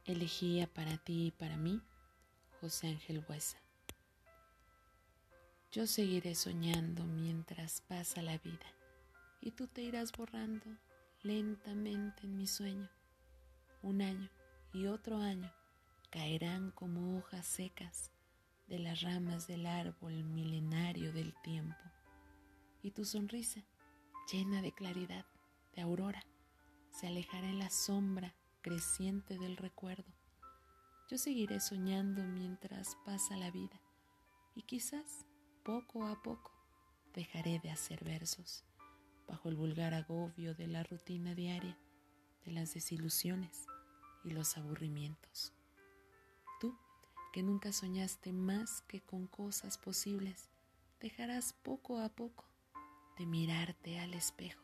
Elegía para ti y para mí, José Ángel Buesa. Yo seguiré soñando mientras pasa la vida y tú te irás borrando lentamente en mi sueño. Un año y otro año caerán como hojas secas de las ramas del árbol milenario del tiempo y tu sonrisa, llena de claridad, de aurora, se alejará en la sombra creciente del recuerdo. Yo seguiré soñando mientras pasa la vida y quizás poco a poco dejaré de hacer versos bajo el vulgar agobio de la rutina diaria, de las desilusiones y los aburrimientos. Tú, que nunca soñaste más que con cosas posibles, dejarás poco a poco de mirarte al espejo.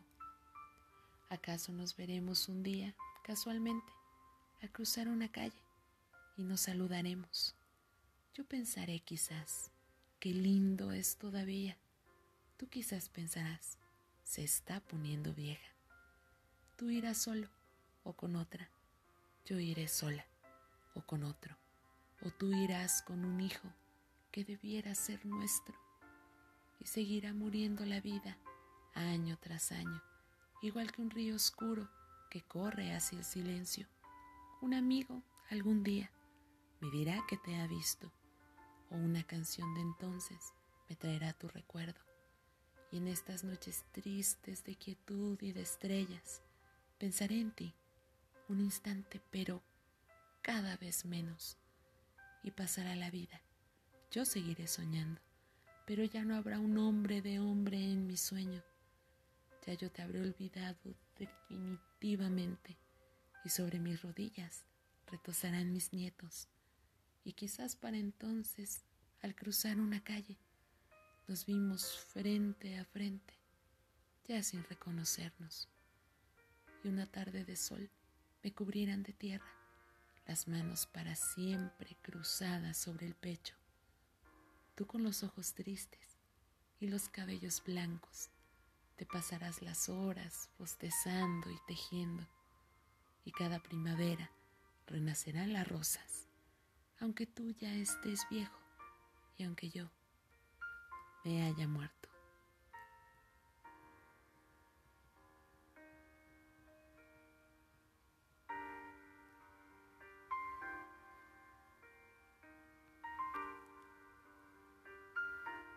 ¿Acaso nos veremos un día, casualmente, al cruzar una calle y nos saludaremos? Yo pensaré quizás, qué lindo es todavía. Tú quizás pensarás, se está poniendo vieja. Tú irás solo o con otra. Yo iré sola o con otro. O tú irás con un hijo que debiera ser nuestro. Y seguirá muriendo la vida año tras año, igual que un río oscuro que corre hacia el silencio. Un amigo algún día me dirá que te ha visto, o una canción de entonces me traerá tu recuerdo. Y en estas noches tristes de quietud y de estrellas, pensaré en ti un instante, pero cada vez menos. Y pasará la vida. Yo seguiré soñando, pero ya no habrá un hombre de hombre en mi sueño. Ya yo te habré olvidado definitivamente, y sobre mis rodillas retosarán mis nietos. Y quizás para entonces, al cruzar una calle, nos vimos frente a frente, ya sin reconocernos. Y una tarde de sol me cubrirán de tierra, las manos para siempre cruzadas sobre el pecho. Tú con los ojos tristes y los cabellos blancos, te pasarás las horas bostezando y tejiendo, y cada primavera renacerán las rosas, aunque tú ya estés viejo y aunque yo me haya muerto.